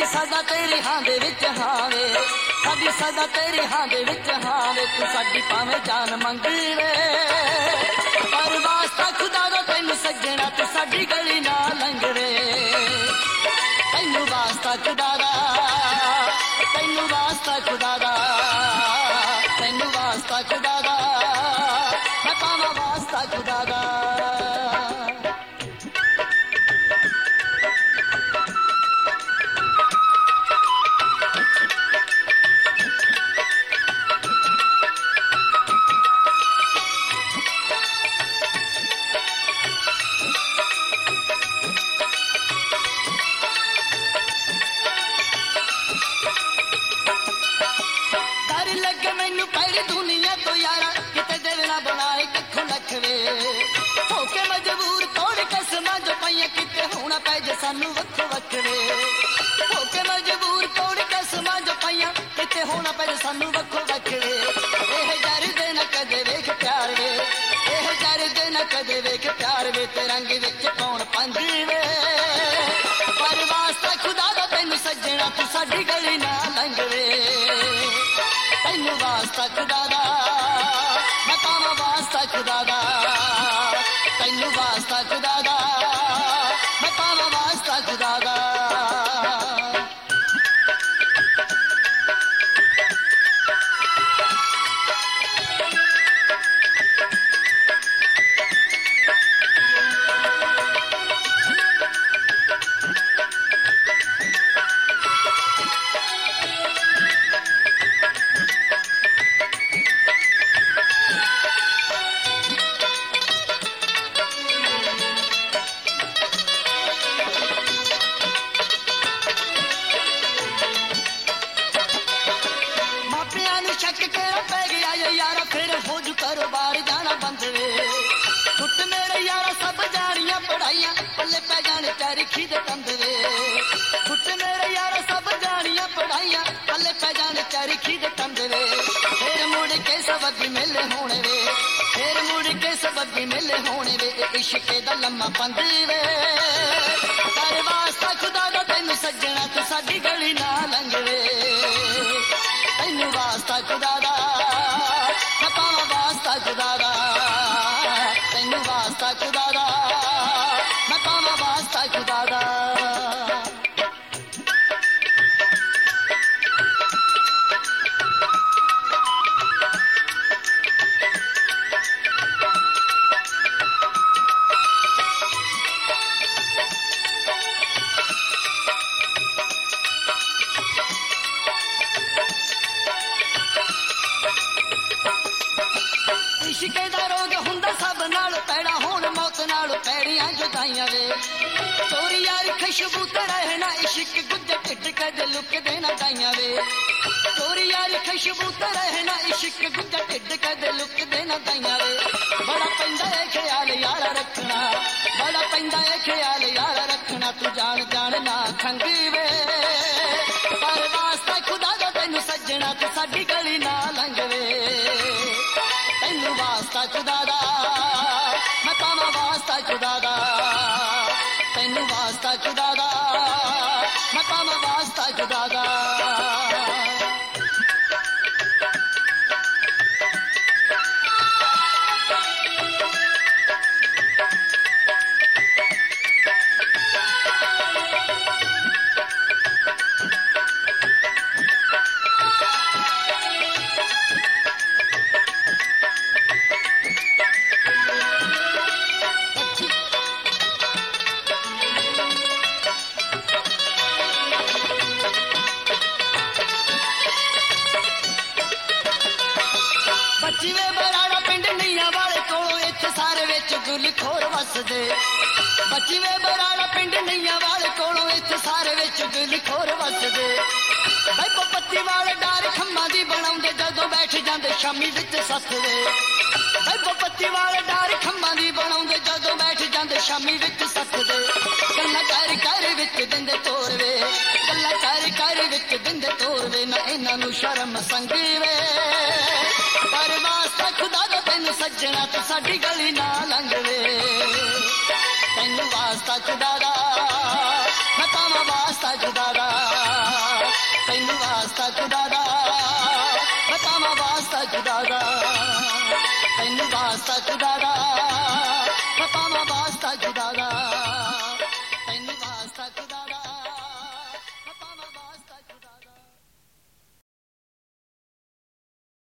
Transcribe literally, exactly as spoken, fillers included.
ਸਾਡੀ ਸਦਾ ਤੇਰੀ ਹਾਂ ਦੇ ਵਿੱਚ ਹਾਂ ਵੇ, ਸਾਡੀ ਸਦਾ ਤੇਰੀ ਹਾਂ ਦੇ ਵਿੱਚ ਹਾਂ ਵੇ, ਤੂੰ ਸਾਡੀ ਭਾਵੇਂ ਜਾਨ ਮੰਗੀ ਵੇ, ਪਰ ਵਾਸਤਾ ਖੁਦਾ ਦਾ ਤੈਨੂੰ ਸੱਜਣਾ ਤੂੰ ਸਾਡੀ ਗਲੀ ਨਾ ਲੰਘ ਵੇ, ਤੈਨੂੰ ਵਾਸਤਾ ਖੁਦਾ ਦਾ, ਤੈਨੂੰ ਵਾਸਤਾ ਖੁਦਾ ਦਾ, ਤੈਨੂੰ ਵਾਸਤਾ ਖੁਦਾ ਦਾ, ਮੈਂ ਪਾਵਾਂ ਵਾਸਤਾ ਖੁਦਾ ਦਾ। ਹੋਕੇ ਮਜਬੂਰ ਤੋੜ ਕਸਮਾਂ ਜੋ ਪਈਆਂ ਕਿਤੇ ਹੋਣਾ ਪੈ ਜੇ ਸਾਨੂੰ ਵੱਖੋ ਵੱਖਰੇ, ਹੋਕੇ ਮਜਬੂਰ ਤੋੜ ਕਸਮਾਂ ਜੋ ਪਈਆਂ ਕਿਤੇ ਹੋਣਾ ਪੈ ਜੇ ਸਾਨੂੰ ਵੱਖੋ ਵੱਖਰੇ, ਇਹ ਜਰ ਦੇ ਨਾ ਕਦੇ ਵੇਖ ਪਿਆਰ ਵੇ, ਇਹ ਜਰ ਦੇ ਨਾ ਕਦੇ ਵੇਖ ਪਿਆਰ ਵੇ, ਤੇ ਰੰਗ ਵਿੱਚ ਕੌਣ ਪੰਜੀ ਵੇ, ਪਰ ਵਾਸਤਾ ਖੁਦਾ ਦਾ ਤੈਨੂੰ ਸੱਜਣਾ ਤੂੰ ਸਾਡੀ ਗਲੀ ਨਾ ਲੰਘ ਵੇ, ਤੈਨੂੰ ਵਾਸਤਾ ਖੁਦਾ ਦਾ, ਮੈਂ ਪਾਵਾਂ ਵਾਸਤਾ ਖੁਦਾ ਦਾ, ਤੈਨੂੰ ਵਾਸਤਾ ਖੁਦਾ ਦਾ, ਮੈਂ ਪਾਵਾਂ ਵਾਸਤਾ ਖੁਦਾ ਦਾ। ਚਰਖੀ ਦੇ ਤੰਦ ਵੇ ਪੁੱਤ ਮੇਰੇ ਯਾਰਾ ਸਭ ਜਾਣੀਆਂ ਪੜਾਈਆਂ ਪੱਲੇ ਪੈ ਜਾਣ ਚਰਖੀ ਦੇ ਤੰਦ ਵੇ, ਫੇਰ ਮੁੜ ਕੇ ਸਬੱਬੀ ਮਿਲੇ ਹੋਣੇ ਵੇ, ਫੇਰ ਮੁੜ ਕੇ ਸਬੱਬੀ ਮਿਲੇ ਹੋਣੇ ਵੇ, ਇਸ਼ਕੇ ਦਾ ਲੰਮਾ ਪੰਦ ਵੇ, ਪਰ ਵਾਸਤਾ ਖੁਦਾ ਦਾ ਤੈਨੂੰ ਸੱਜਣਾ ਤੂੰ ਸਾਡੀ ਗਲੀ ਨਾ ਲੰਘ ਵੇ, ਤੈਨੂੰ ਵਾਸਤਾ ਖੁਦਾ ਦਾ, ਮੈਂ ਪਾਵਾਂ ਵਾਸਤਾ ਖੁਦਾ ਦਾ, ਤੈਨੂੰ ਵਾਸਤਾ ਖੁਦਾ ਦਾ, ਮੈਂ ਪਾਵਾਂ ਵਾਸਤਾ ਖੁਦਾ ਦਾ। ਇਸ਼ਕੇ ਦਾ ਰੋਗ ਹੁੰਦਾ ਸਭ ਨਾਲ ਪੈੜਾ, ਹੁਣ ਮੌਤ ਨਾਲ ਪੈੜੀਆਂ ਜੁਦਾਈਆਂ ਵੇ, ਚੋਰੀ ਯਾਰੀ ਖੁਸ਼ਬੂ ਤੇ ਰਹਿਣਾ ਇਸ਼ਕ ਗੁੱਜਰ ਢਿੱਡ ਕਦੇ ਲੁਕਦੇ ਨਾ ਗਾਈਆਂ ਵੇ, ਚੋਰੀ ਯਾਰੀ ਖੁਸ਼ਬੂ ਤੇ ਰਹਿਣਾ ਇਸ਼ਕ ਗੁੱਜਰ ਢਿੱਡ ਕਦੇ ਲੁਕਦੇ ਨਾ ਗਾਈਆਂ ਵੇ, ਬੜਾ ਪੈਂਦਾ ਏ ਖਿਆਲ ਯਾਰ ਰੱਖਣਾ, ਬੜਾ ਪੈਂਦਾ ਏ ਖਿਆਲ ਯਾਰ ਰੱਖਣਾ, ਤੂੰ ਜਾਣ ਜਾਣ ਨਾ ਖੰਗੀ ਵੇ, ਪਰ ਵਾਸਤਾ ਖੁਦਾ ਦਾ ਤੈਨੂੰ ਸੱਜਣਾ ਤੂੰ ਸਾਡੀ ਗਲੀ ਨਾ ਲੰਘ ਵੇ, ਤੈਨੂੰ ਵਾਸਤਾ ਖੁਦਾ ਦਾ, ਮੈਂ ਪਾਵਾਂ ਵਾਸਤਾ ਖੁਦਾ ਦਾ, ਤੈਨੂੰ ਵਾਸਤਾ ਖੁਦਾ ਦਾ, ਮੈਂ ਪਾਵਾਂ ਵਾਸਤਾ ਖੁਦਾ ਦਾ। ਬੱਚੀਵੇ ਬਰਾੜਾ ਪਿੰਡ ਨੀਆਂ ਵਾਲੇ ਕੋਲੋਂ ਇੱਥੇ ਸਾਰੇ ਵਿੱਚ ਗੁਲਖੋਰ ਵਸਦੇ, ਬੱਚੀਵੇ ਬਰਾੜਾ ਪਿੰਡ ਨੀਆਂ ਵਾਲੇ ਕੋਲੋਂ ਇੱਥੇ ਸਾਰੇ ਵਿੱਚ ਗੁਲਖੋਰ ਵਸਦੇ, ਬੈਬੋ ਪੱਤੀ ਵਾਲੇ ਡਾਰ ਖੰਮਾਂ ਦੀ ਬਣਾਉਂਦੇ ਜਦੋਂ ਬੈਠ ਜਾਂਦੇ ਸ਼ਾਮੀ ਵਿੱਚ ਸੱਸਦੇ, ਬੈਬੋ ਪੱਤੀ ਵਾਲੇ ਡਾਰ ਖੰਮਾਂ ਦੀ ਬਣਾਉਂਦੇ ਜਦੋਂ ਬੈਠ ਜਾਂਦੇ ਸ਼ਾਮੀ ਵਿੱਚ ਸੱਸਦੇ, ਗੱਲਾਂ ਕਰ ਕਰ ਵਿੱਚ ਦਿੰਦੇ ਤੋਰ ਵੇ, ਗੱਲਾਂ ਕਰ ਕਰ ਵਿੱਚ ਦਿੰਦੇ ਤੋਰ ਵੇ, ਨਾ ਇਹਨਾਂ ਨੂੰ ਸ਼ਰਮ ਸੰਗੀ ਵੇ, ਪਰ ਵਾਸਤਾ ਖੁਦਾ ਦਾ ਤੈਨੂੰ ਸੱਜਣਾ ਤੂੰ ਸਾਡੀ ਗਲੀ ਨਾ ਲੰਘ ਵੇ, ਤੈਨੂੰ ਵਾਸਤਾ ਖੁਦਾ ਦਾ ਮੈਂ ਪਾਵਾਂ ਵਾਸਤਾ ਖੁਦਾ ਦਾ ਤੈਨੂੰ ਵਾਸਤਾ ਖੁਦਾ ਦਾ ਮੈਂ ਪਾਵਾਂ ਵਾਸਤਾ ਖੁਦਾ ਦਾ ਤੈਨੂੰ ਵਾਸਤਾ ਖੁਦਾ ਦਾ ਮੈਂ ਪਾਵਾਂ ਵਾਸਤਾ ਖੁਦਾ ਦਾ